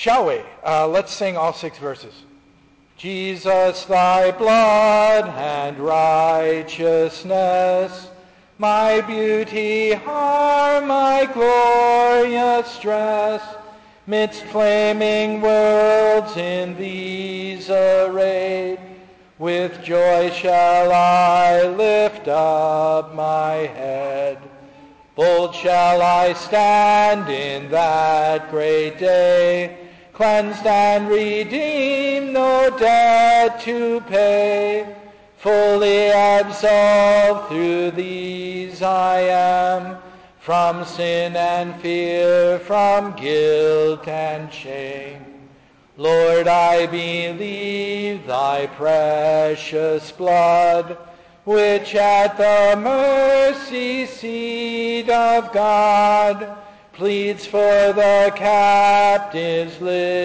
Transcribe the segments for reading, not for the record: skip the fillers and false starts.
Shall we? Let's sing all 6 verses. Jesus, thy blood and righteousness, my beauty are my glorious dress, midst flaming worlds in these arrayed, with joy shall I lift up my head. Bold shall I stand in that great day, cleansed and redeemed, no debt to pay. Fully absolved through these I am, from sin and fear, from guilt and shame. Lord, I believe thy precious blood, which at the mercy seat of God pleads for the captive's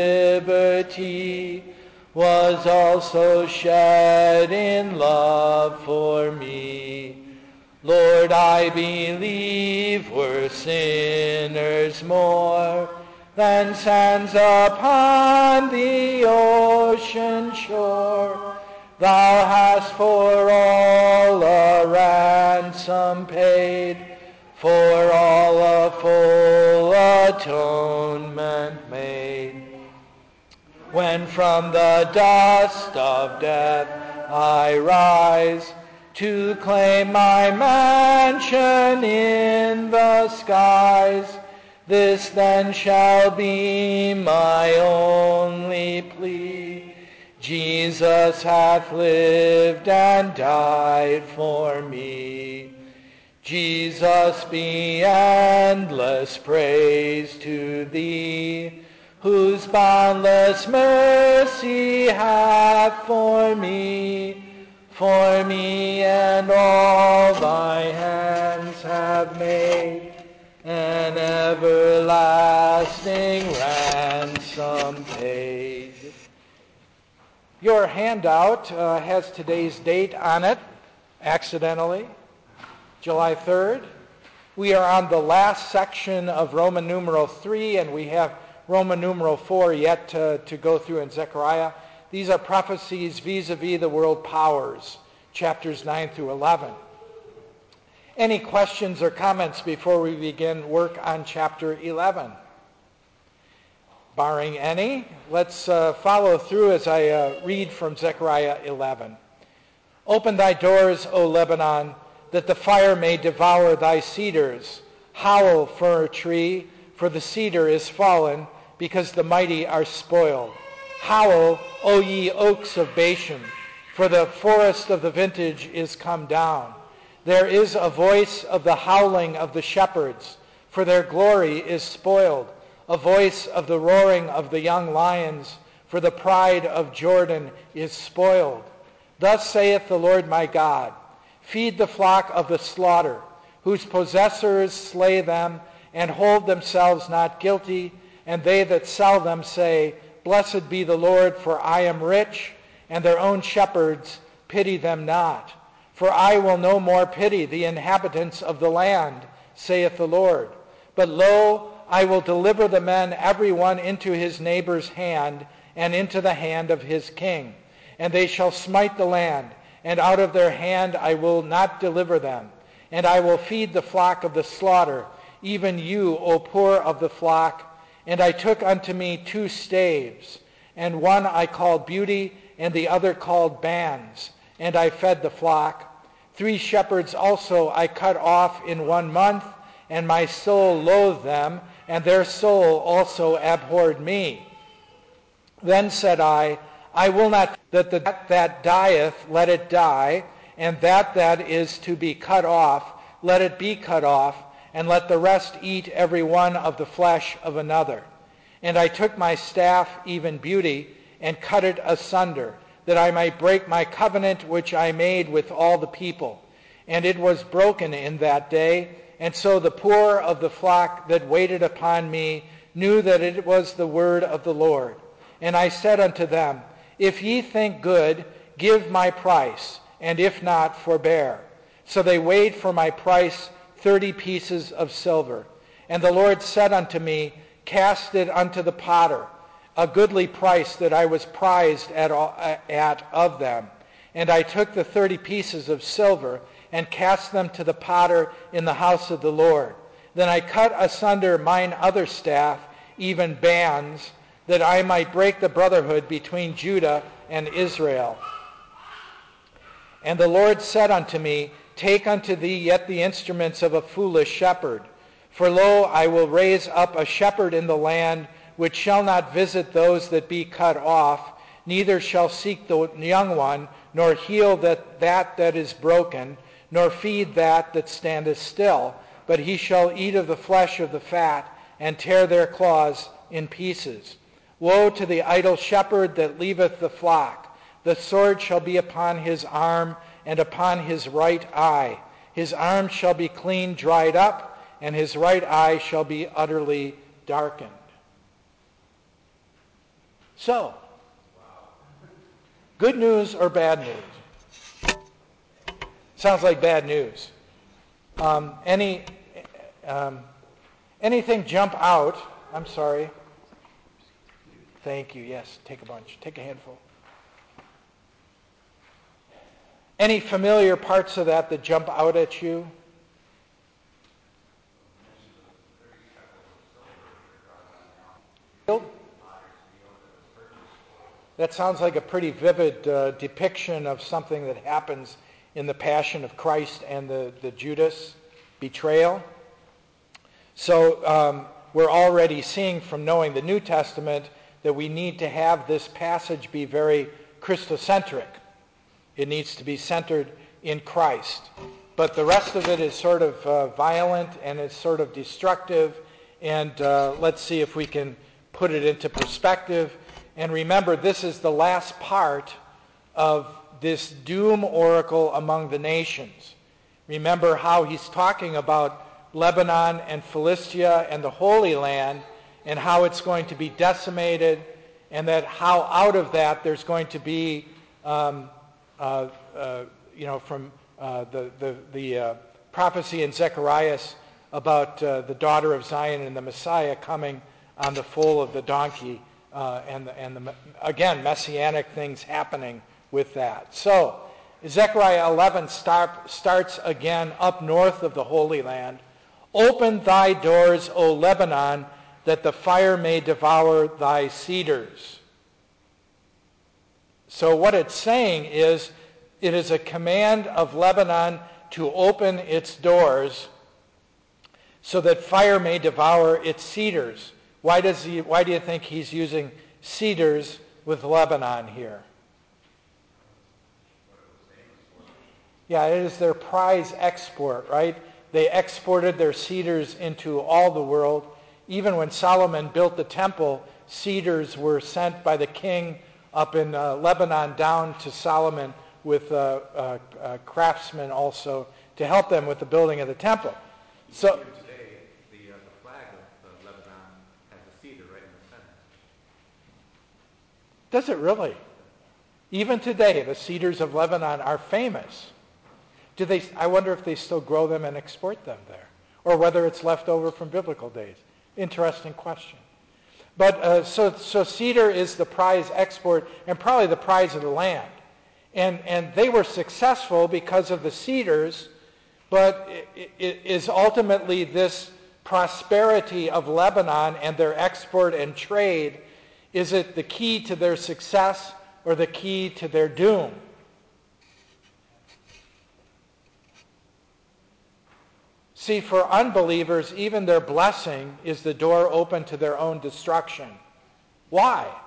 liberty, was also shed in love for me. Lord, I believe we're sinners more than sands upon the ocean shore. Thou hast for all a ransom paid, for all a full atonement made. When from the dust of death I rise, to claim my mansion in the skies, this then shall be my only plea. Jesus hath lived and died for me. Jesus, be endless praise to thee, whose boundless mercy hath for me and all thy hands have made, an everlasting ransom paid. Your handout has today's date on it, accidentally, July 3rd. We are on the last section of Roman numeral 3, and we have Roman numeral 4 yet to go through in Zechariah. These are prophecies vis-a-vis the world powers, chapters 9 through 11. Any questions or comments before we begin work on chapter 11? Barring any, let's follow through as I read from Zechariah 11. Open thy doors, O Lebanon, that the fire may devour thy cedars. Howl, fir tree, for the cedar is fallen, because the mighty are spoiled. Howl, O ye oaks of Bashan, for the forest of the vintage is come down. There is a voice of the howling of the shepherds, for their glory is spoiled. A voice of the roaring of the young lions, for the pride of Jordan is spoiled. Thus saith the Lord my God, feed the flock of the slaughter, whose possessors slay them and hold themselves not guilty, and they that sell them say, blessed be the Lord, for I am rich, and their own shepherds pity them not. For I will no more pity the inhabitants of the land, saith the Lord. But lo, I will deliver the men every one into his neighbor's hand, and into the hand of his king. And they shall smite the land, and out of their hand I will not deliver them. And I will feed the flock of the slaughter, even you, O poor of the flock. And I took unto me 2 staves, and one I called Beauty, and the other called Bands, and I fed the flock. 3 shepherds also I cut off in 1 month, and my soul loathed them, and their soul also abhorred me. Then said I will not that dieth, let it die, and that is to be cut off, let it be cut off, and let the rest eat every one of the flesh of another. And I took my staff, even Beauty, and cut it asunder, that I might break my covenant which I made with all the people. And it was broken in that day, and so the poor of the flock that waited upon me knew that it was the word of the Lord. And I said unto them, if ye think good, give my price, and if not, forbear. So they weighed for my price 30 pieces of silver. And the Lord said unto me, cast it unto the potter. a goodly price that I was prized at of them. And I took the 30 pieces of silver and cast them to the potter in the house of the Lord. Then I cut asunder mine other staff, even bands, that I might break the brotherhood between Judah and Israel. And the Lord said unto me, Take unto thee yet the instruments of a foolish shepherd. For lo, I will raise up a shepherd in the land, which shall not visit those that be cut off, neither shall seek the young one, nor heal that is broken, nor feed that standeth still. But he shall eat of the flesh of the fat, and tear their claws in pieces. Woe to the idle shepherd that leaveth the flock. The sword shall be upon his arm, and upon his right eye. His arm shall be clean dried up, and his right eye shall be utterly darkened. So, good news or bad news? Sounds like bad news. Anything jump out? I'm sorry. Thank you. Yes, take a bunch. Take a handful. Any familiar parts of that jump out at you? That sounds like a pretty vivid depiction of something that happens in the Passion of Christ and the Judas betrayal. So we're already seeing from knowing the New Testament that we need to have this passage be very Christocentric. It needs to be centered in Christ. But the rest of it is sort of violent and it's sort of destructive. And let's see if we can put it into perspective. And remember, this is the last part of this doom oracle among the nations. Remember how he's talking about Lebanon and Philistia and the Holy Land and how it's going to be decimated, and that how out of that there's going to be, from the prophecy in Zechariah about the daughter of Zion and the Messiah coming on the foal of the donkey, again, messianic things happening with that. So, Zechariah 11 starts again up north of the Holy Land. Open thy doors, O Lebanon, that the fire may devour thy cedars. So what it's saying is, it is a command of Lebanon to open its doors so that fire may devour its cedars. Why do you think he's using cedars with Lebanon here? Yeah, it is their prize export, right? They exported their cedars into all the world. Even when Solomon built the temple, cedars were sent by the king up in Lebanon down to Solomon with craftsmen also to help them with the building of the temple. So today, the flag of Lebanon has a cedar right in the center. Does it really? Even today, the cedars of Lebanon are famous. I wonder if they still grow them and export them there, or whether it's left over from biblical days. Interesting question. But so cedar is the prize export and probably the prize of the land. And they were successful because of the cedars, but it is ultimately this prosperity of Lebanon and their export and trade, is it the key to their success or the key to their doom? See, for unbelievers, even their blessing is the door open to their own destruction. Why?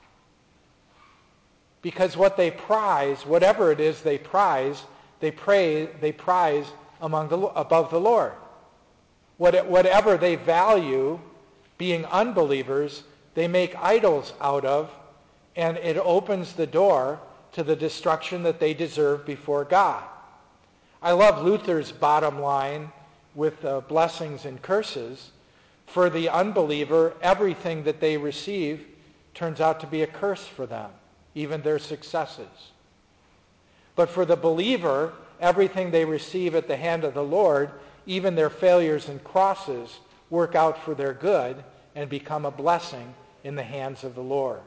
Because what they prize, whatever it is they prize, they prize above the Lord. Whatever they value, being unbelievers, they make idols out of, and it opens the door to the destruction that they deserve before God. I love Luther's bottom line with blessings and curses. For the unbeliever, everything that they receive turns out to be a curse for them, even their successes. But for the believer, everything they receive at the hand of the Lord, even their failures and crosses, work out for their good and become a blessing in the hands of the Lord.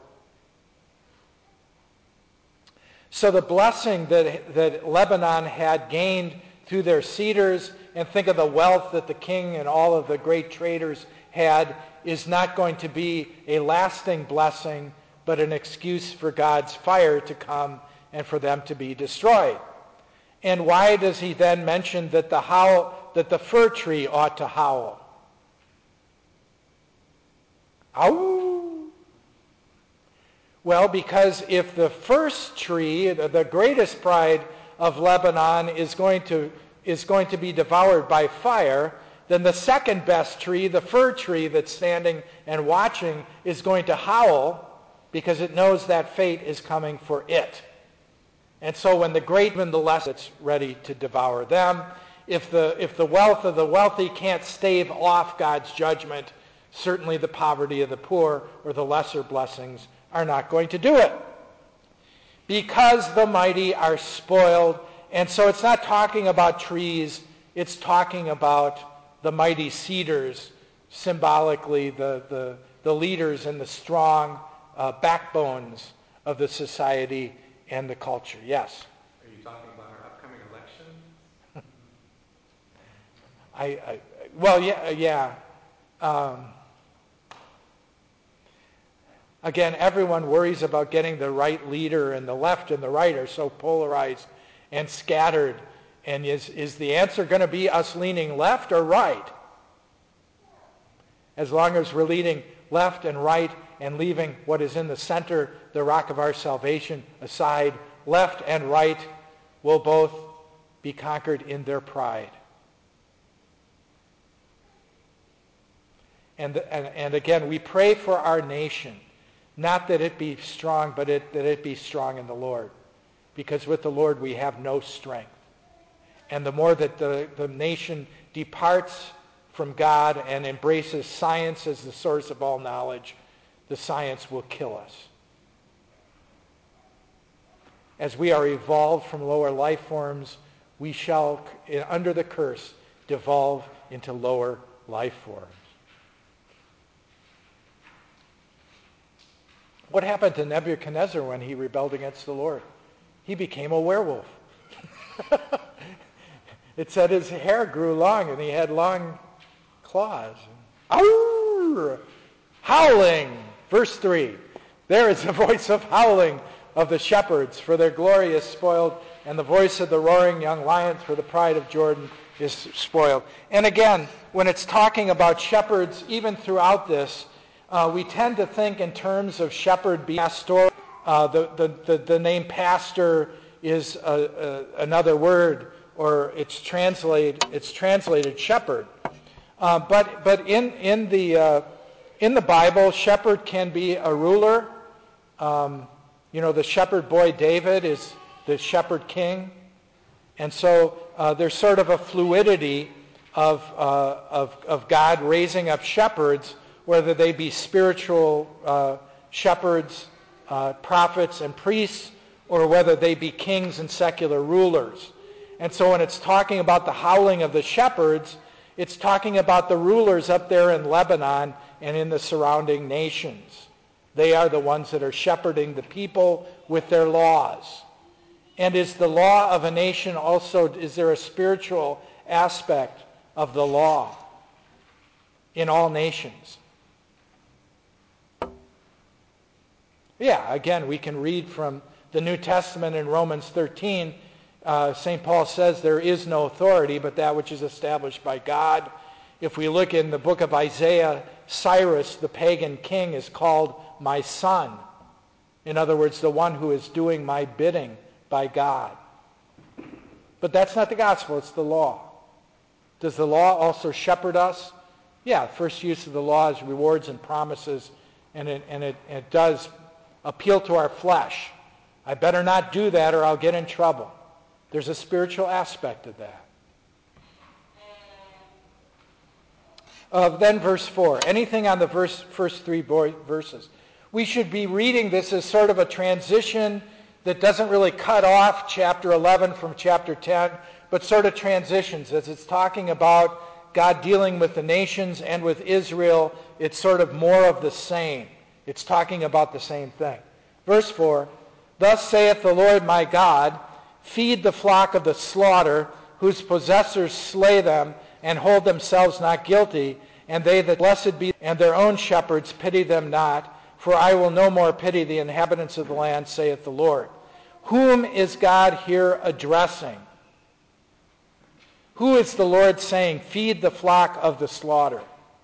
So the blessing that Lebanon had gained through their cedars, and think of the wealth that the king and all of the great traders had, is not going to be a lasting blessing, but an excuse for God's fire to come and for them to be destroyed. And why does he then mention that the fir tree ought to howl? Ow! Well, because if the first tree, the greatest pride of Lebanon, is going to be devoured by fire, then the second best tree, the fir tree that's standing and watching, is going to howl because it knows that fate is coming for it. And so when the great and the less, it's ready to devour them. If the wealth of the wealthy can't stave off God's judgment, certainly the poverty of the poor or the lesser blessings are not going to do it. Because the mighty are spoiled. And so it's not talking about trees, it's talking about the mighty cedars, symbolically the leaders and the strong backbones of the society and the culture. Yes? Are you talking about our upcoming election? Yeah. Again, everyone worries about getting the right leader, and the left and the right are so polarized and scattered. And is the answer going to be us leaning left or right? As long as we're leaning left and right and leaving what is in the center, the rock of our salvation, aside, left and right will both be conquered in their pride. And again, we pray for our nation, not that it be strong, but that it be strong in the Lord. Because with the Lord we have no strength. And the more that the nation departs from God and embraces science as the source of all knowledge, the science will kill us. As we are evolved from lower life forms, we shall, under the curse, devolve into lower life forms. What happened to Nebuchadnezzar when he rebelled against the Lord? He became a werewolf. It said his hair grew long and he had long claws. Ow! Howling! Verse 3. There is the voice of howling of the shepherds, for their glory is spoiled, and the voice of the roaring young lions, for the pride of Jordan is spoiled. And again, when it's talking about shepherds, even throughout this, we tend to think in terms of shepherd being pastoral. The name pastor is another word, or it's translated shepherd. But in the Bible, shepherd can be a ruler. The shepherd boy David is the shepherd king, and so there's sort of a fluidity of God raising up shepherds, whether they be spiritual shepherds, prophets, and priests, or whether they be kings and secular rulers. And so when it's talking about the howling of the shepherds, it's talking about the rulers up there in Lebanon and in the surrounding nations. They are the ones that are shepherding the people with their laws. And is the law of a nation also, is there a spiritual aspect of the law in all nations? Yeah, again, we can read from the New Testament in Romans 13. St. Paul says there is no authority but that which is established by God. If we look in the book of Isaiah, Cyrus, the pagan king, is called my son. In other words, the one who is doing my bidding by God. But that's not the gospel, it's the law. Does the law also shepherd us? Yeah, first use of the law is rewards and promises, and it does appeal to our flesh. I better not do that or I'll get in trouble. There's a spiritual aspect of that. Then verse 4. Anything on the first three verses? We should be reading this as sort of a transition that doesn't really cut off chapter 11 from chapter 10, but sort of transitions. As it's talking about God dealing with the nations and with Israel, it's sort of more of the same. It's talking about the same thing. Verse 4, thus saith the Lord my God, feed the flock of the slaughter, whose possessors slay them, and hold themselves not guilty, and they that blessed be, and their own shepherds pity them not, for I will no more pity the inhabitants of the land, saith the Lord. Whom is God here addressing? Who is the Lord saying, feed the flock of the slaughter?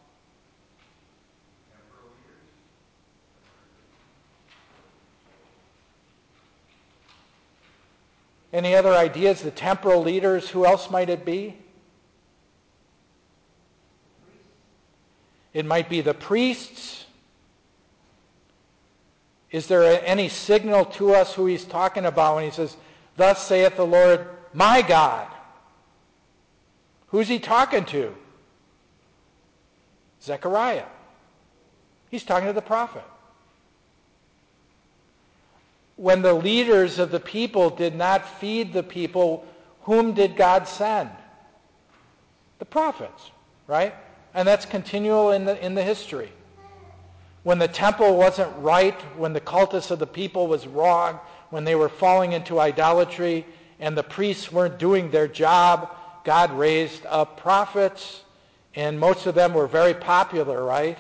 Any other ideas? The temporal leaders, who else might it be? It might be the priests. Is there any signal to us who he's talking about when he says, thus saith the Lord, my God? Who's he talking to? Zechariah. He's talking to the prophet. When the leaders of the people did not feed the people, whom did God send? The prophets, right? And that's continual in the history. When the temple wasn't right, when the cultus of the people was wrong, when they were falling into idolatry and the priests weren't doing their job, God raised up prophets, and most of them were very popular, right?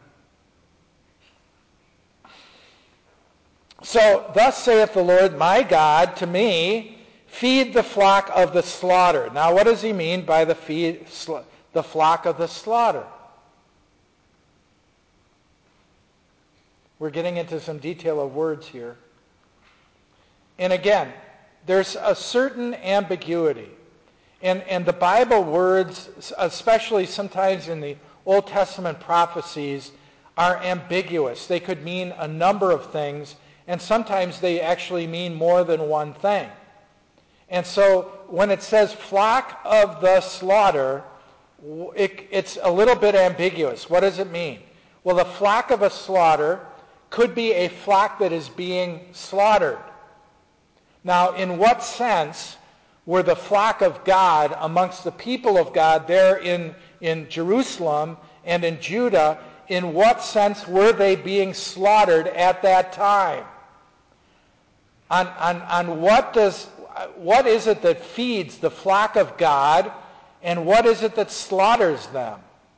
So, thus saith the Lord my God to me, feed the flock of the slaughter. Now, what does he mean by the flock of the slaughter? We're getting into some detail of words here. And again, there's a certain ambiguity. And the Bible words, especially sometimes in the Old Testament prophecies, are ambiguous. They could mean a number of things, and sometimes they actually mean more than one thing. And so when it says flock of the slaughter, it's a little bit ambiguous. What does it mean? Well, the flock of a slaughter could be a flock that is being slaughtered. Now, in what sense were the flock of God amongst the people of God there in Jerusalem and in Judah, in what sense were they being slaughtered at that time? On what is it that feeds the flock of God, and what is it that slaughters them?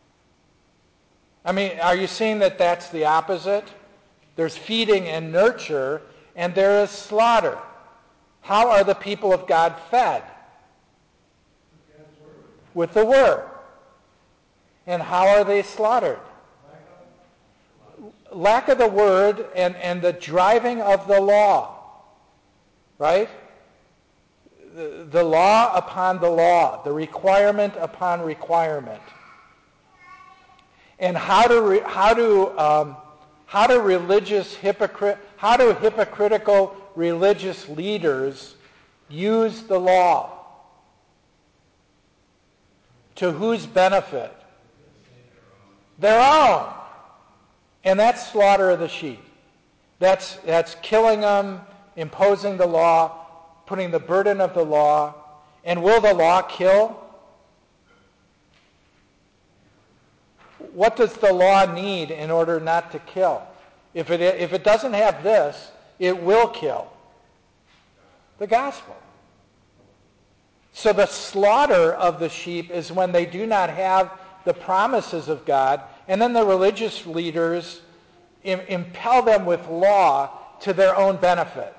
I mean, are you seeing that that's the opposite? There's feeding and nurture, and there is slaughter. How are the people of God fed? With the Word. And how are they slaughtered? Lack of the Word and the driving of the law. Right? The law upon the law. The requirement upon requirement. And how do hypocritical religious leaders use the law? To whose benefit? Their own. And that's slaughter of the sheep. That's killing them, imposing the law, putting the burden of the law. And will the law kill? What does the law need in order not to kill? If it doesn't have this, it will kill. The gospel. So the slaughter of the sheep is when they do not have the promises of God, and then the religious leaders impel them with law to their own benefit.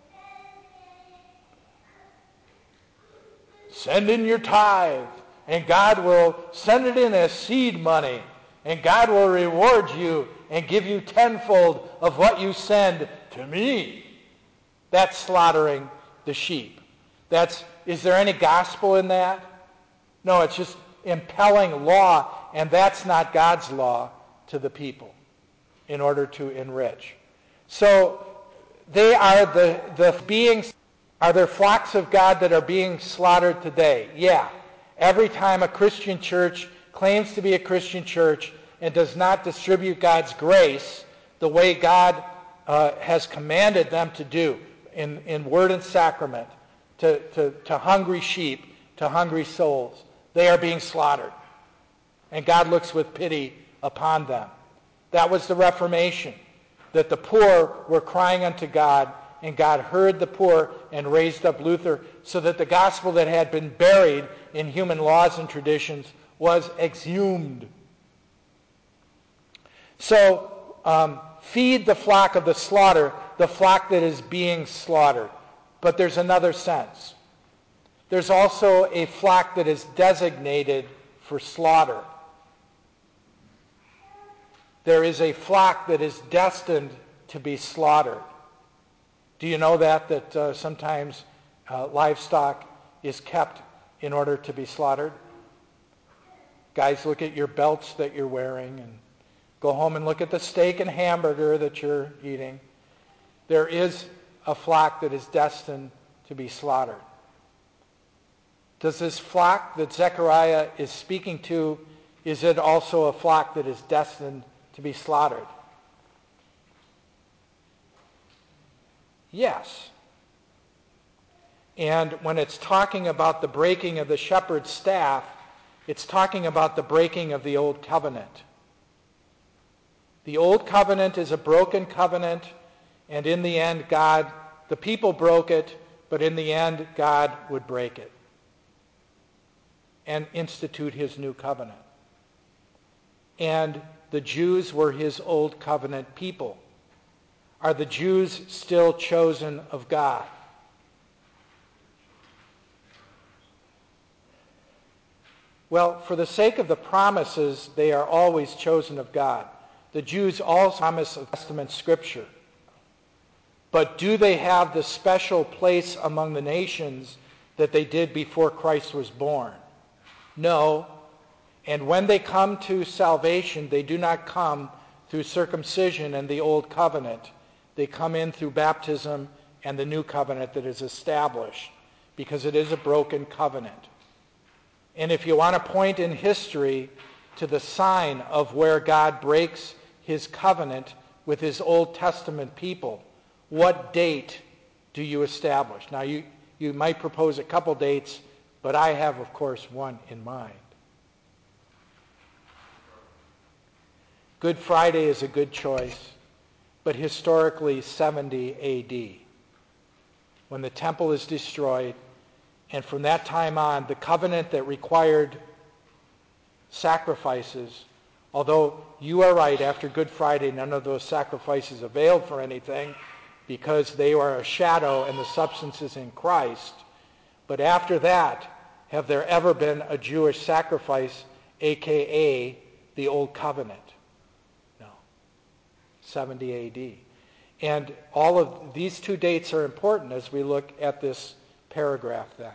Send in your tithe, and God will send it in as seed money, and God will reward you and give you tenfold of what you send to me. That's slaughtering the sheep. Is there any gospel in that? No, it's just impelling law, and that's not God's law to the people in order to enrich. So they are the beings. Are there flocks of God that are being slaughtered today? Yeah. Every time a Christian church claims to be a Christian church and does not distribute God's grace the way God has commanded them to do in word and sacrament to hungry sheep, to hungry souls, they are being slaughtered. And God looks with pity upon them. That was the Reformation. that the poor were crying unto God, and God heard the poor and raised up Luther, so that the gospel that had been buried in human laws and traditions was exhumed. So, feed the flock of the slaughter, the flock that is being slaughtered. But there's another sense. There's also a flock that is designated for slaughter. There is a flock that is destined to be slaughtered. Do you know that sometimes livestock is kept in order to be slaughtered? Guys, look at your belts that you're wearing and go home and look at the steak and hamburger that you're eating. There is a flock that is destined to be slaughtered. Does this flock that Zechariah is speaking to, is it also a flock that is destined to be slaughtered? Yes. And when it's talking about the breaking of the shepherd's staff, it's talking about the breaking of the old covenant. The old covenant is a broken covenant, and in the end, the people broke it, but in the end, God would break it and institute his new covenant. And the Jews were his old covenant people. Are the Jews still chosen of God? Well, for the sake of the promises, they are always chosen of God. The Jews also promise of Testament Scripture. But do they have the special place among the nations that they did before Christ was born? No. And when they come to salvation, they do not come through circumcision and the old covenant. They come in through baptism and the new covenant that is established, because it is a broken covenant. And if you want to point in history to the sign of where God breaks his covenant with his Old Testament people, what date do you establish? Now, you might propose a couple dates, but I have, of course, one in mind. Good Friday is a good choice, but historically 70 A.D., when the temple is destroyed, and from that time on, the covenant that required sacrifices, although you are right, after Good Friday, none of those sacrifices availed for anything because they are a shadow and the substance is in Christ. But after that, have there ever been a Jewish sacrifice, a.k.a. the Old Covenant? No. 70 A.D. And all of these two dates are important as we look at this paragraph then.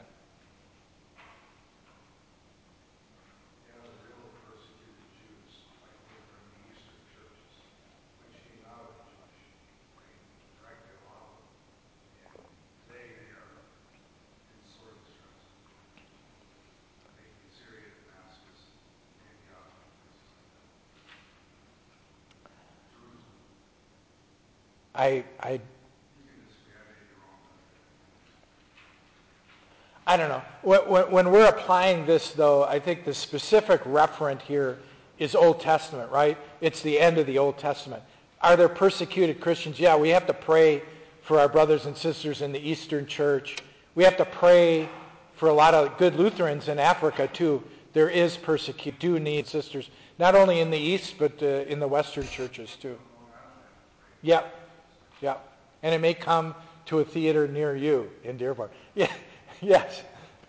I don't know. When we're applying this, though, I think the specific referent here is Old Testament, right? It's the end of the Old Testament. Are there persecuted Christians? Yeah, we have to pray for our brothers and sisters in the Eastern Church. We have to pray for a lot of good Lutherans in Africa, too. There is persecution. Do need sisters, not only in the East, but in the Western churches, too. Yep. Yep. And it may come to a theater near you in Dearborn. Yeah. Yes.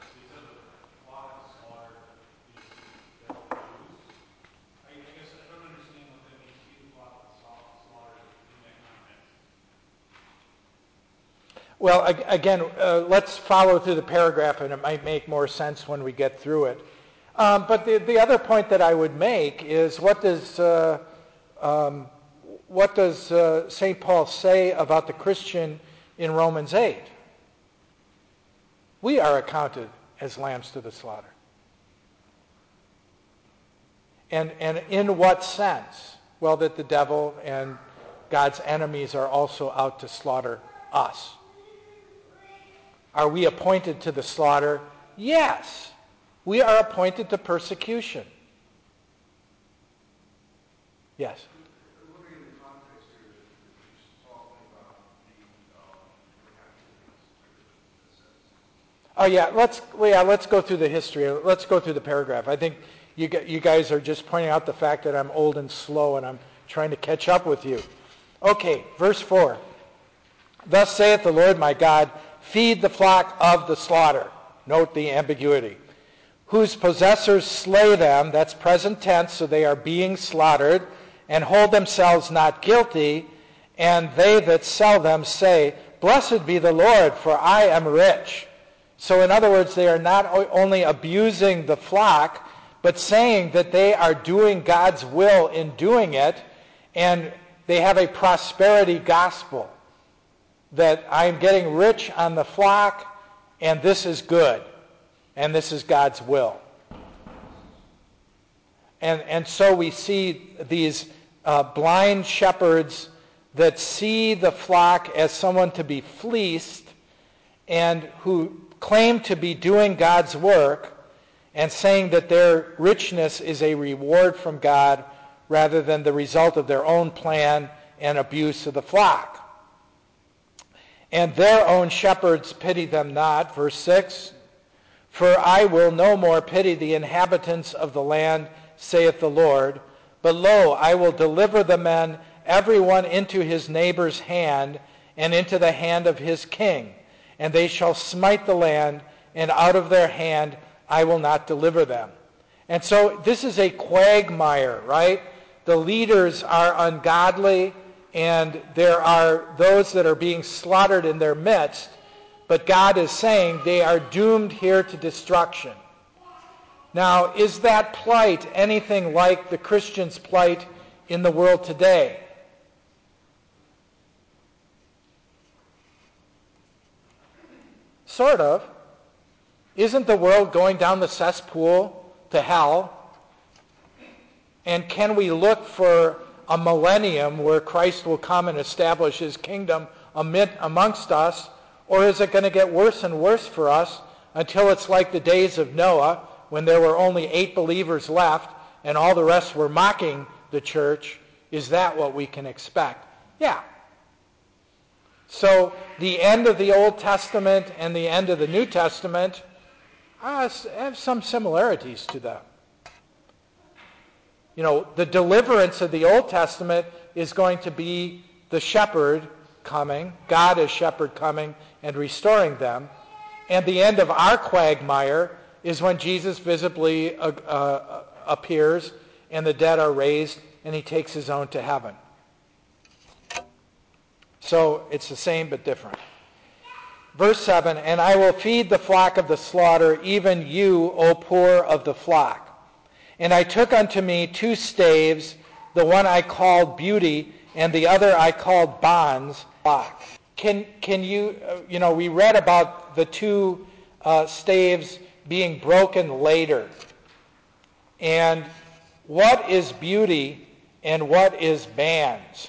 Well, again, let's follow through the paragraph, and it might make more sense when we get through it. But the other point that I would make is what does St. Paul say about the Christian in Romans 8? We are accounted as lambs to the slaughter. And in what sense? Well, that the devil and God's enemies are also out to slaughter us. Are we appointed to the slaughter? Yes. We are appointed to persecution. Yes. Oh yeah, let's go through the history. Let's go through the paragraph. I think you guys are just pointing out the fact that I'm old and slow and I'm trying to catch up with you. Okay, verse 4. Thus saith the Lord my God, feed the flock of the slaughter. Note the ambiguity. Whose possessors slay them, that's present tense, so they are being slaughtered, and hold themselves not guilty, and they that sell them say, blessed be the Lord, for I am rich. So in other words, they are not only abusing the flock, but saying that they are doing God's will in doing it, and they have a prosperity gospel, that I'm getting rich on the flock, and this is good, and this is God's will. And so we see these blind shepherds that see the flock as someone to be fleeced and who claim to be doing God's work and saying that their richness is a reward from God rather than the result of their own plan and abuse of the flock. And their own shepherds pity them not. Verse 6, for I will no more pity the inhabitants of the land, saith the Lord, but lo, I will deliver the men, every one into his neighbor's hand, and into the hand of his king. And they shall smite the land, and out of their hand I will not deliver them. And so this is a quagmire, right? The leaders are ungodly, and there are those that are being slaughtered in their midst, but God is saying they are doomed here to destruction. Now, is that plight anything like the Christian's plight in the world today? Sort of. Isn't the world going down the cesspool to hell? And can we look for a millennium where Christ will come and establish his kingdom amongst us? Or is it going to get worse and worse for us until it's like the days of Noah, when there were only 8 believers left and all the rest were mocking the church? Is that what we can expect? Yeah. So the end of the Old Testament and the end of the New Testament have some similarities to them. You know, the deliverance of the Old Testament is going to be the shepherd coming, God as shepherd coming and restoring them. And the end of our quagmire is when Jesus visibly appears and the dead are raised and he takes his own to heaven. So it's the same but different. Verse 7, and I will feed the flock of the slaughter, even you, O poor of the flock. And I took unto me 2 staves, the one I called beauty, and the other I called bonds. Can you, we read about the 2 staves being broken later. And what is beauty and what is bands?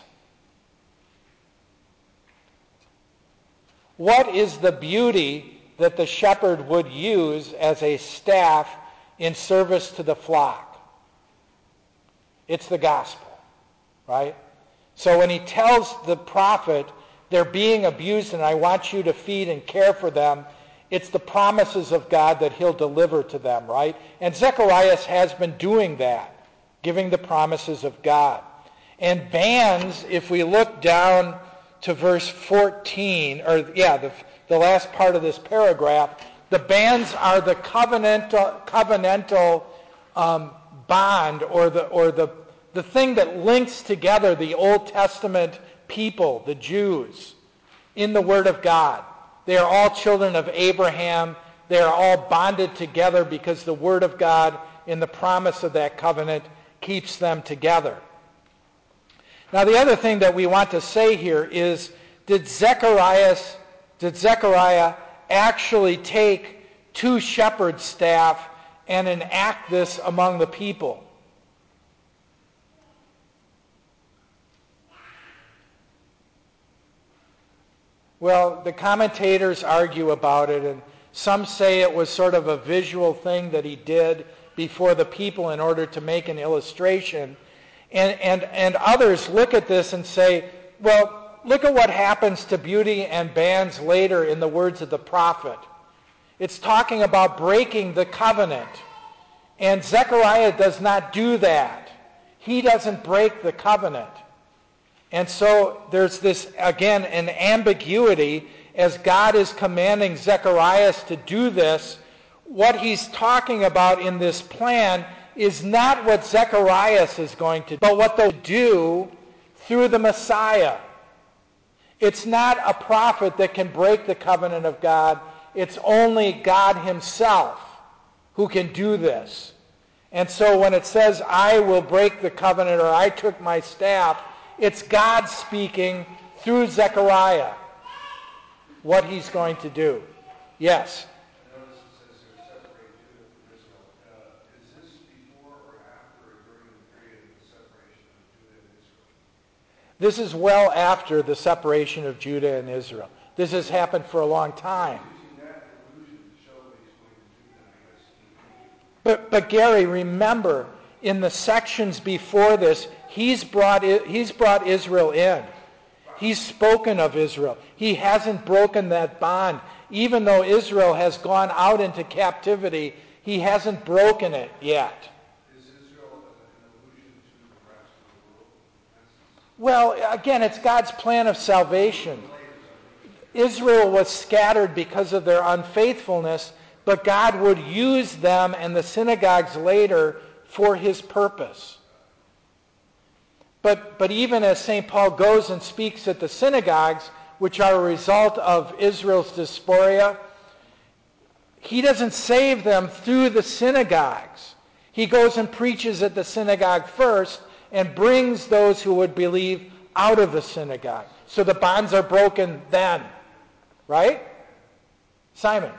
What is the beauty that the shepherd would use as a staff in service to the flock? It's the gospel, right? So when he tells the prophet, they're being abused and I want you to feed and care for them, it's the promises of God that he'll deliver to them, right? And Zechariah has been doing that, giving the promises of God. And bands, if we look down to verse 14, the last part of this paragraph, the bands are the covenantal bond, or the thing that links together the Old Testament people, the Jews, in the Word of God. They are all children of Abraham. They are all bonded together because the Word of God in the promise of that covenant keeps them together. Now, the other thing that we want to say here is, did Zechariah actually take 2 shepherd staff and enact this among the people? Well, the commentators argue about it, and some say it was sort of a visual thing that he did before the people in order to make an illustration. And others look at this and say, well, look at what happens to beauty and bands later in the words of the prophet. It's talking about breaking the covenant. And Zechariah does not do that. He doesn't break the covenant. And so there's this, again, an ambiguity as God is commanding Zechariah to do this. What he's talking about in this plan is not what Zechariah is going to do, but what they'll do through the Messiah. It's not a prophet that can break the covenant of God. It's only God himself who can do this. And so when it says, I will break the covenant, or I took my staff, it's God speaking through Zechariah what he's going to do. Yes? Notice it says here, separate Judah from Israel. Is this before or after or during the period of the separation of Judah and Israel? This is well after the separation of Judah and Israel. This has happened for a long time. Using that illusion to show what he's going to do, then I guess. But Gary, remember, in the sections before this, he's brought Israel in. He's spoken of Israel. He hasn't broken that bond. Even though Israel has gone out into captivity, he hasn't broken it yet. Is Israel an allusion to the rest of the world? Well, again, it's God's plan of salvation. Israel was scattered because of their unfaithfulness, but God would use them and the synagogues later for his purpose. But even as St. Paul goes and speaks at the synagogues, which are a result of Israel's dysphoria, he doesn't save them through the synagogues. He goes and preaches at the synagogue first and brings those who would believe out of the synagogue. So the bonds are broken then. Right? Simon.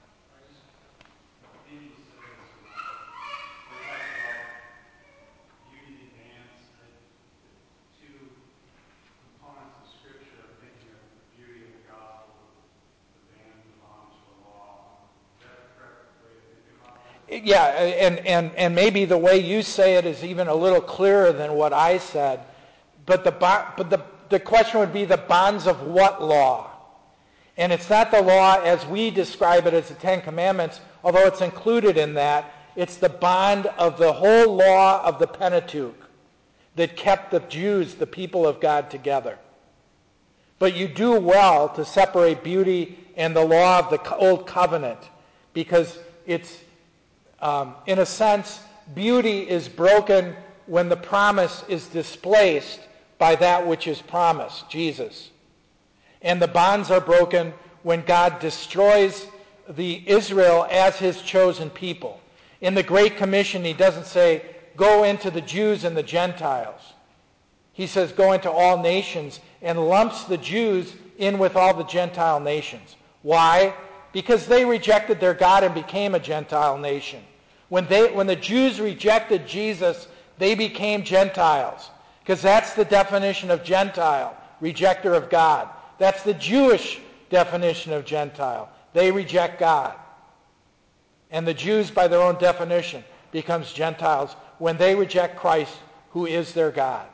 Yeah, and maybe the way you say it is even a little clearer than what I said. But the question would be the bonds of what law? And it's not the law as we describe it as the Ten Commandments, although it's included in that. It's the bond of the whole law of the Pentateuch that kept the Jews, the people of God, together. But you do well to separate beauty and the law of the Old Covenant, because it's, in a sense, beauty is broken when the promise is displaced by that which is promised, Jesus. And the bonds are broken when God destroys the Israel as his chosen people. In the Great Commission, he doesn't say, go into the Jews and the Gentiles. He says, go into all nations, and lumps the Jews in with all the Gentile nations. Why? Because they rejected their God and became a Gentile nation. When the Jews rejected Jesus, they became Gentiles. Because that's the definition of Gentile, rejecter of God. That's the Jewish definition of Gentile. They reject God. And the Jews, by their own definition, becomes Gentiles when they reject Christ, who is their God.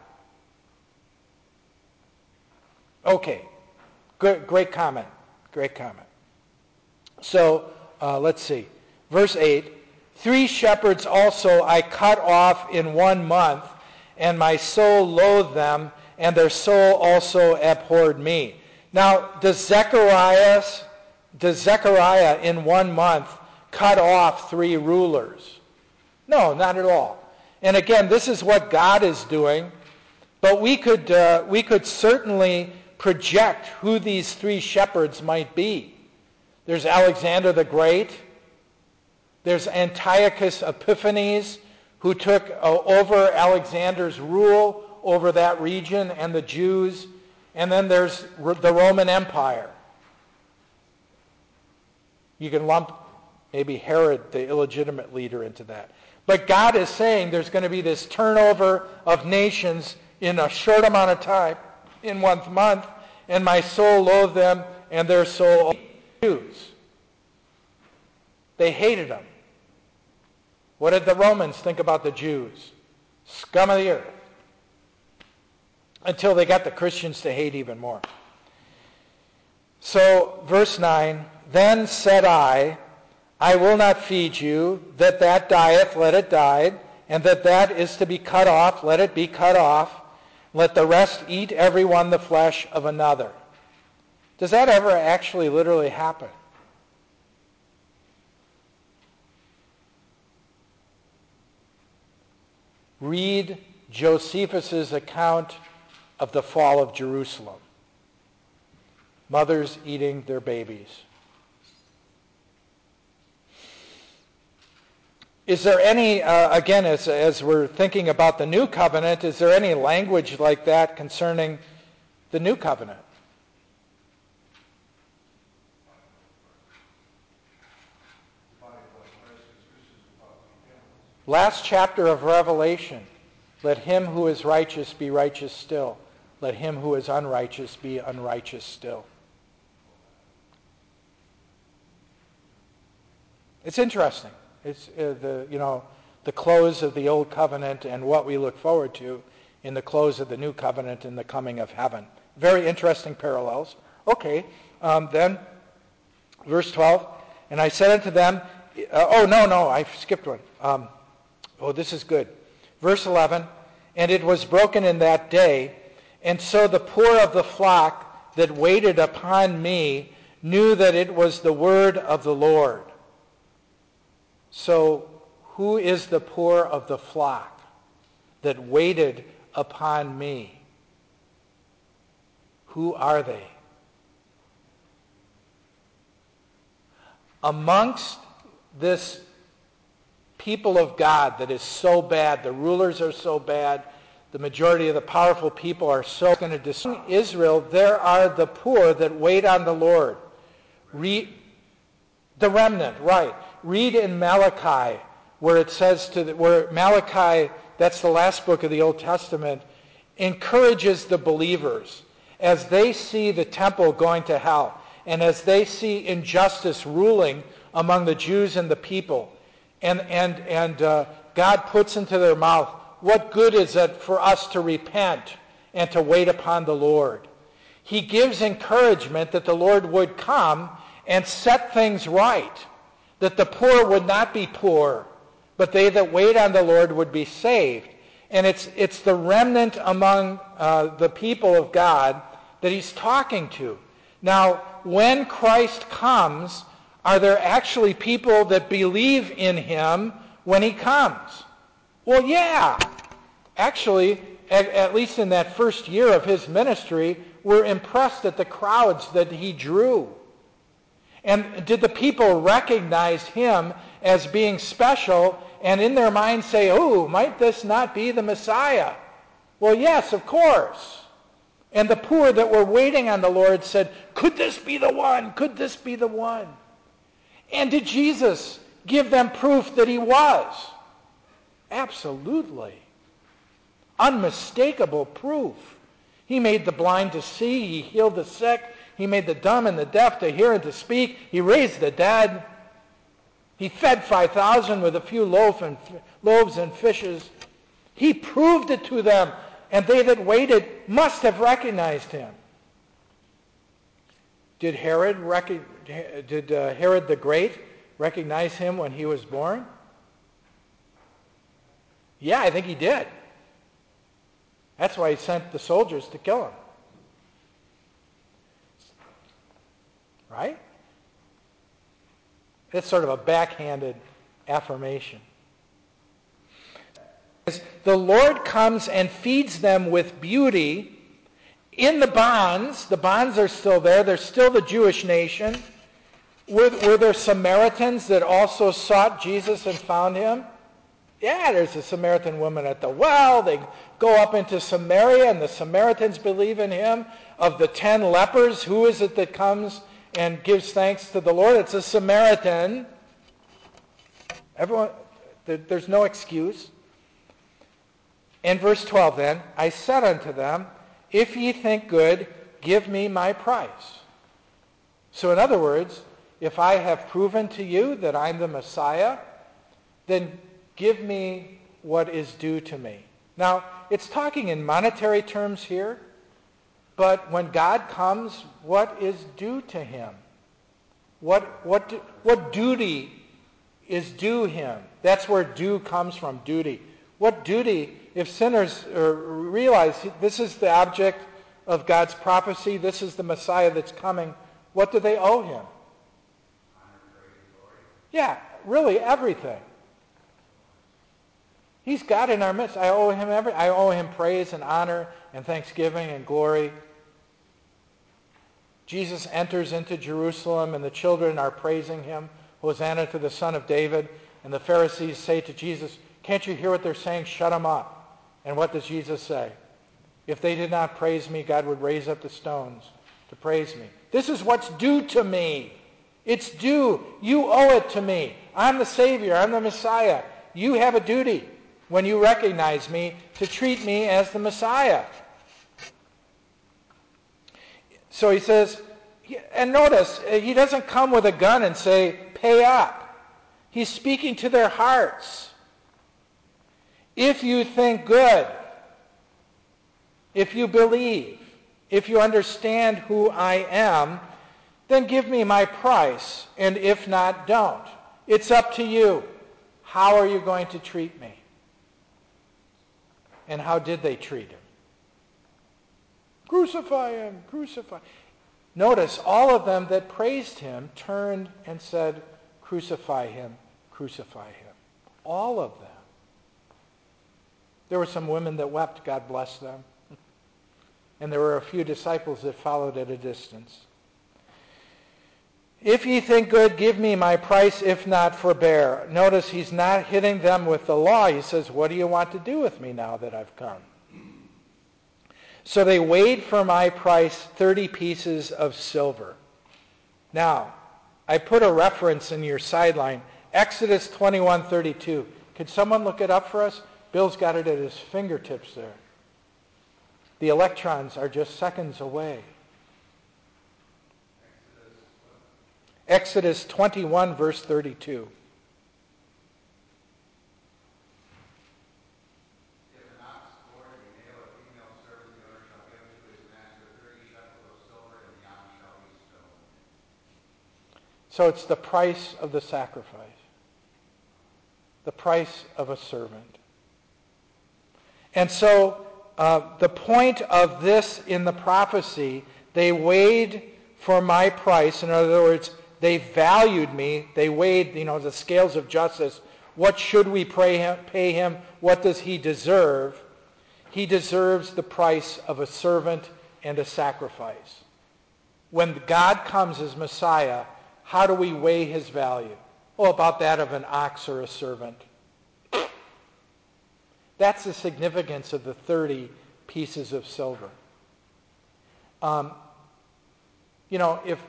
Okay. Good, great comment. Great comment. So, let's see. Verse 8. 3 shepherds also I cut off in 1 month, and my soul loathed them, and their soul also abhorred me. Now, does Zechariah in 1 month cut off 3 rulers? No, not at all. And again, this is what God is doing, but we could certainly project who these 3 shepherds might be. There's Alexander the Great. There's Antiochus Epiphanes, who took over Alexander's rule over that region and the Jews. And then there's the Roman Empire. You can lump maybe Herod, the illegitimate leader, into that. But God is saying there's going to be this turnover of nations in a short amount of time, in 1 month, and my soul loathed them, and their soul Jews. They hated them. What did the Romans think about the Jews? Scum of the earth. Until they got the Christians to hate even more. So, verse 9, then said I, I will not feed you. That dieth, let it die. And that is to be cut off, let it be cut off. Let the rest eat every one the flesh of another. Does that ever actually literally happen? Read Josephus' account of the fall of Jerusalem. Mothers eating their babies. Is there any, again, as we're thinking about the new covenant, is there any language like that concerning the new covenant? Last chapter of Revelation. Let him who is righteous be righteous still. Let him who is unrighteous be unrighteous still. It's interesting. It's the close of the old covenant and what we look forward to in the close of the new covenant and the coming of heaven. Very interesting parallels. Okay, then verse 12. And I said unto them, I skipped one. This is good. Verse 11, and it was broken in that day, and so the poor of the flock that waited upon me knew that it was the word of the Lord. So who is the poor of the flock that waited upon me? Who are they? Amongst this people of God that is so bad, the rulers are so bad, the majority of the powerful people are so going to destroy Israel, there are the poor that wait on the Lord. The remnant, right. Read in Malachi where it says where Malachi, that's the last book of the Old Testament, encourages the believers as they see the temple going to hell and as they see injustice ruling among the Jews and the people. And God puts into their mouth, what good is it for us to repent and to wait upon the Lord? He gives encouragement that the Lord would come and set things right, that the poor would not be poor, but they that wait on the Lord would be saved. And it's the remnant among the people of God that he's talking to. Now, when Christ comes, are there actually people that believe in him when he comes? Well, yeah. Actually, at least in that first year of his ministry, we're impressed at the crowds that he drew. And did the people recognize him as being special and in their minds say, might this not be the Messiah? Well, yes, of course. And the poor that were waiting on the Lord said, could this be the one? Could this be the one? And did Jesus give them proof that he was? Absolutely. Unmistakable proof. He made the blind to see. He healed the sick. He made the dumb and the deaf to hear and to speak. He raised the dead. He fed 5,000 with a few loaves and fishes. He proved it to them, and they that waited must have recognized him. Did Herod the Great recognize him when he was born? Yeah, I think he did. That's why he sent the soldiers to kill him. Right? It's sort of a backhanded affirmation. The Lord comes and feeds them with beauty in the bonds. The bonds are still there. They're still the Jewish nation. Were there Samaritans that also sought Jesus and found him? Yeah, there's a Samaritan woman at the well. They go up into Samaria, and the Samaritans believe in him. Of the 10 lepers, who is it that comes and gives thanks to the Lord? It's a Samaritan. Everyone, there's no excuse. In verse 12 then, I said unto them, if ye think good, give me my price. So in other words, if I have proven to you that I'm the Messiah, then give me what is due to me. Now, it's talking in monetary terms here, but when God comes, what is due to him? What duty is due him. That's where due comes from, duty. What duty, if sinners realize this is the object of God's prophecy, this is the Messiah that's coming, what do they owe him? Honor, praise, glory. Yeah, really everything. He's God in our midst. I owe him praise and honor and thanksgiving and glory. Jesus enters into Jerusalem and the children are praising him. Hosanna to the Son of David. And the Pharisees say to Jesus, can't you hear what they're saying? Shut them up. And what does Jesus say? If they did not praise me, God would raise up the stones to praise me. This is what's due to me. It's due. You owe it to me. I'm the Savior. I'm the Messiah. You have a duty when you recognize me to treat me as the Messiah. So he says, and notice, he doesn't come with a gun and say, pay up. He's speaking to their hearts. If you think good, if you believe, if you understand who I am, then give me my price, and if not, don't. It's up to you. How are you going to treat me? And how did they treat him? Crucify him, crucify. Notice all of them that praised him turned and said, crucify him, crucify him. All of them. There were some women that wept, God bless them. And there were a few disciples that followed at a distance. If ye think good, give me my price. If not, forbear. Notice he's not hitting them with the law. He says, what do you want to do with me now that I've come? So they weighed for my price 30 pieces of silver. Now, I put a reference in your sideline. Exodus 21:32. Could someone look it up for us? Bill's got it at his fingertips there. The electrons are just seconds away. Exodus 21, verse 32. If an ox born a male or female servant, the owner shall give to his master 30 shekels of silver, and the ox shall be stoned. So it's the price of the sacrifice. The price of a servant. And so the point of this in the prophecy, they weighed for my price. In other words, they valued me. They weighed, the scales of justice. What should we pay him? What does he deserve? He deserves the price of a servant and a sacrifice. When God comes as Messiah, how do we weigh his value? Oh, about that of an ox or a servant. That's the significance of the 30 pieces of silver. If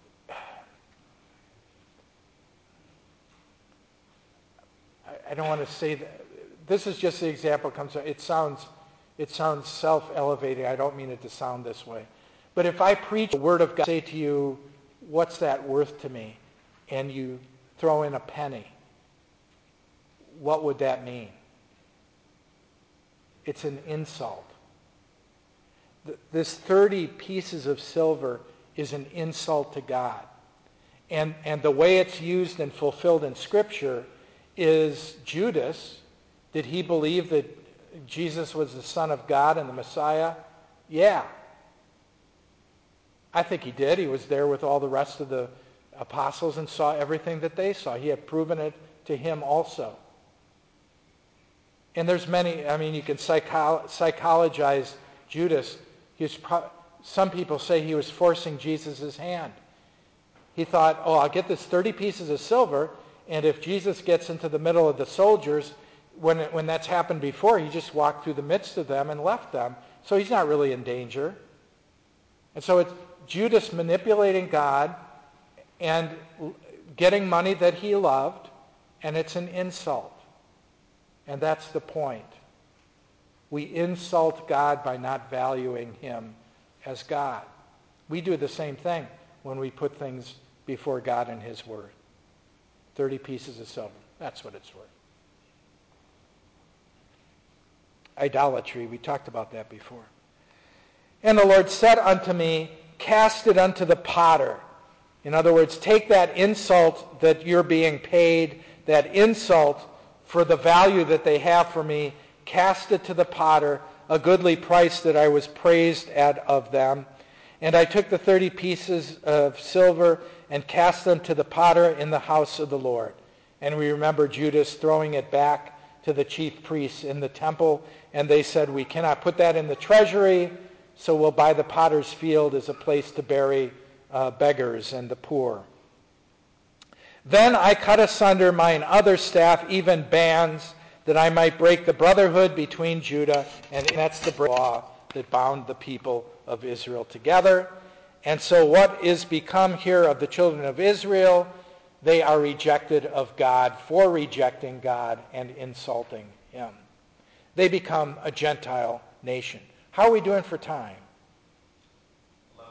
I don't want to say that. This is just the example comes. It sounds self-elevating. I don't mean it to sound this way. But if I preach the word of God, say to you, what's that worth to me? And you throw in a penny. What would that mean? It's an insult. This 30 pieces of silver is an insult to God. And the way it's used and fulfilled in Scripture is Judas. Did he believe that Jesus was the Son of God and the Messiah? Yeah. I think he did. He was there with all the rest of the apostles and saw everything that they saw. He had proven it to him also. And there's many, you can psychologize Judas. Some people say he was forcing Jesus' hand. He thought, I'll get this 30 pieces of silver, and if Jesus gets into the middle of the soldiers, when that's happened before, he just walked through the midst of them and left them. So he's not really in danger. And so it's Judas manipulating God and getting money that he loved, and it's an insult. And that's the point. We insult God by not valuing him as God. We do the same thing when we put things before God and his word. 30 pieces of silver. That's what it's worth. Idolatry. We talked about that before. And the Lord said unto me, cast it unto the potter. In other words, take that insult that you're being paid that insult for the value that they have for me, cast it to the potter, a goodly price that I was praised at of them. And I took the 30 pieces of silver and cast them to the potter in the house of the Lord. And we remember Judas throwing it back to the chief priests in the temple, and they said, we cannot put that in the treasury, so we'll buy the potter's field as a place to bury beggars and the poor. Then I cut asunder mine other staff, even bands, that I might break the brotherhood between Judah, and that's the law that bound the people of Israel together. And so what is become here of the children of Israel? They are rejected of God for rejecting God and insulting him. They become a Gentile nation. How are we doing for time? 11:35.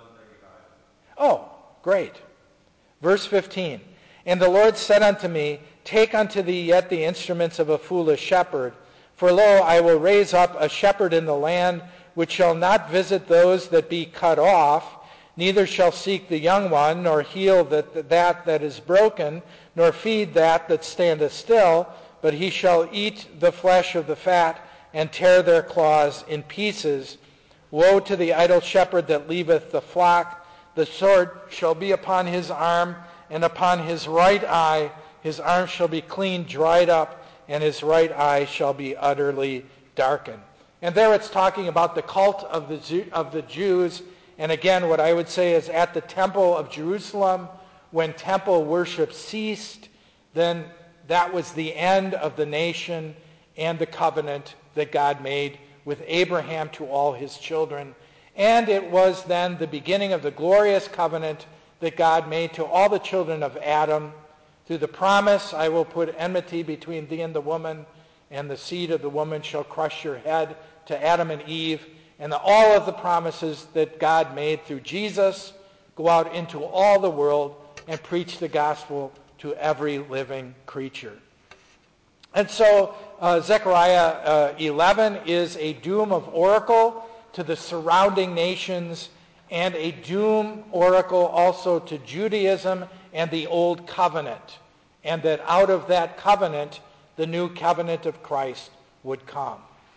Oh, great. Verse 15. And the Lord said unto me, take unto thee yet the instruments of a foolish shepherd, for lo, I will raise up a shepherd in the land, which shall not visit those that be cut off, neither shall seek the young one, nor heal that is broken, nor feed that standeth still, but he shall eat the flesh of the fat, and tear their claws in pieces. Woe to the idle shepherd that leaveth the flock. The sword shall be upon his arm, and upon his right eye. His arm shall be clean dried up, and his right eye shall be utterly darkened. And there it's talking about the cult of the Jews. And again, what I would say is at the temple of Jerusalem, when temple worship ceased, then that was the end of the nation and the covenant that God made with Abraham to all his children. And it was then the beginning of the glorious covenant that God made to all the children of Adam through the promise, I will put enmity between thee and the woman, and the seed of the woman shall crush your head, to Adam and Eve. And all of the promises that God made through Jesus go out into all the world and preach the gospel to every living creature. And so Zechariah 11 is a doom of oracle to the surrounding nations, and a doom oracle also to Judaism and the old covenant, and that out of that covenant, the new covenant of Christ would come.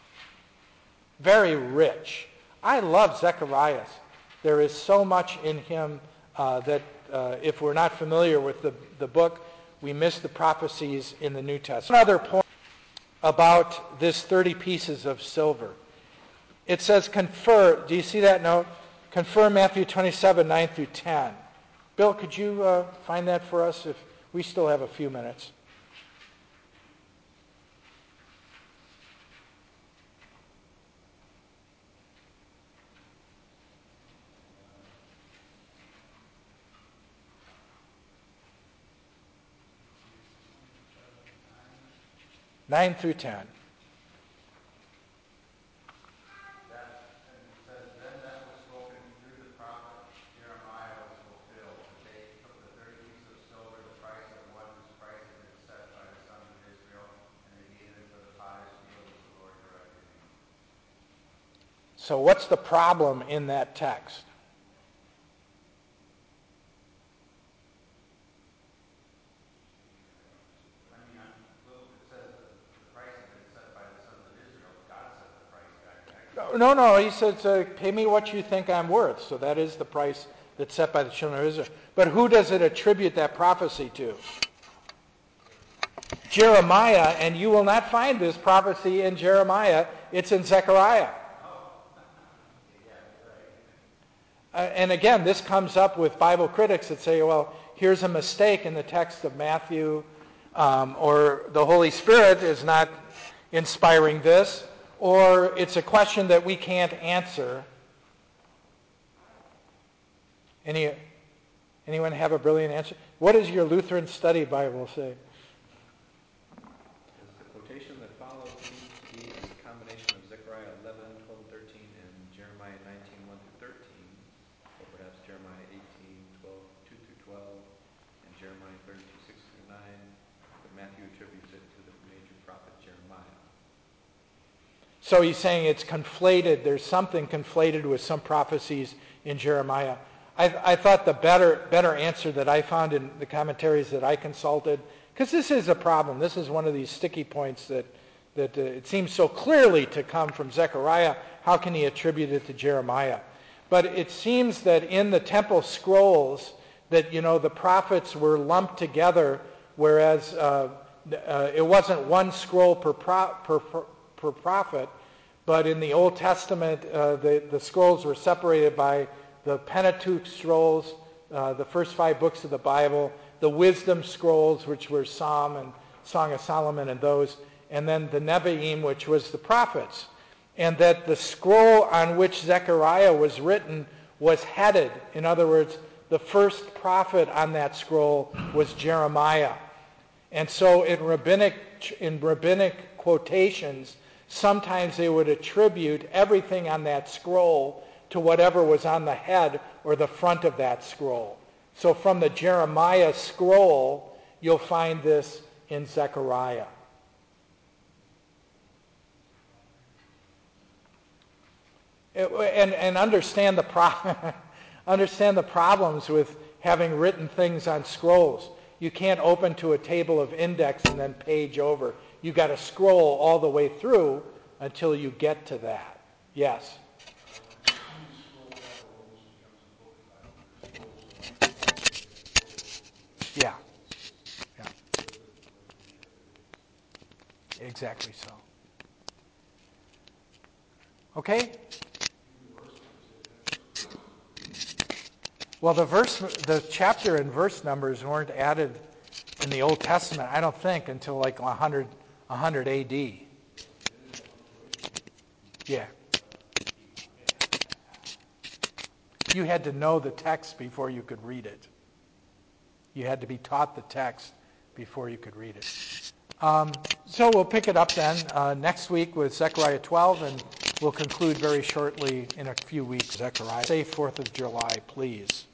Very rich. I love Zechariah. There is so much in him that if we're not familiar with the book, we miss the prophecies in the New Testament. Another point about this 30 pieces of silver. It says confer. Do you see that note? Confer Matthew 27, 9 through 10. Bill, could you find that for us if we still have a few minutes? Nine through 10. So what's the problem in that text? No, he says, pay me what you think I'm worth. So that is the price that's set by the children of Israel. But who does it attribute that prophecy to? Jeremiah, and you will not find this prophecy in Jeremiah. It's in Zechariah. And again, this comes up with Bible critics that say, well, here's a mistake in the text of Matthew, or the Holy Spirit is not inspiring this, or it's a question that we can't answer. Anyone have a brilliant answer? What does your Lutheran Study Bible say? The quotation that follows seems to be a combination of Zechariah 11, 12, 13, and Jeremiah 19, 1 through 13, or perhaps Jeremiah 18, 12, 2 through 12, and Jeremiah 32, 6 through 9, but Matthew attributes it to the major prophet Jeremiah. So he's saying it's conflated. There's something conflated with some prophecies in Jeremiah. I thought the better answer that I found in the commentaries that I consulted Because this is a problem. This is one of these sticky points that it seems so clearly to come from Zechariah. How can he attribute it to Jeremiah? But it seems that in the temple scrolls that, the prophets were lumped together, whereas it wasn't one scroll per prophet, but in the Old Testament, the scrolls were separated by the Pentateuch scrolls, the first 5 books of the Bible, the wisdom scrolls, which were Psalm and Song of Solomon and those, and then the Nevi'im, which was the prophets. And that the scroll on which Zechariah was written was headed. In other words, the first prophet on that scroll was Jeremiah. And so in rabbinic quotations, sometimes they would attribute everything on that scroll to whatever was on the head or the front of that scroll. So from the Jeremiah scroll, you'll find this in Zechariah. And understand the understand the problems with having written things on scrolls. You can't open to a table of index and then page over. You got to scroll all the way through until you get to that. Yes. Yeah. Yeah. Exactly so. Okay? Well, the chapter and verse numbers weren't added in the Old Testament, I don't think, until like 100 AD. Yeah. You had to know the text before you could read it. You had to be taught the text before you could read it. So we'll pick it up then next week with Zechariah 12, and we'll conclude very shortly in a few weeks. Zechariah. Safe 4th of July, please.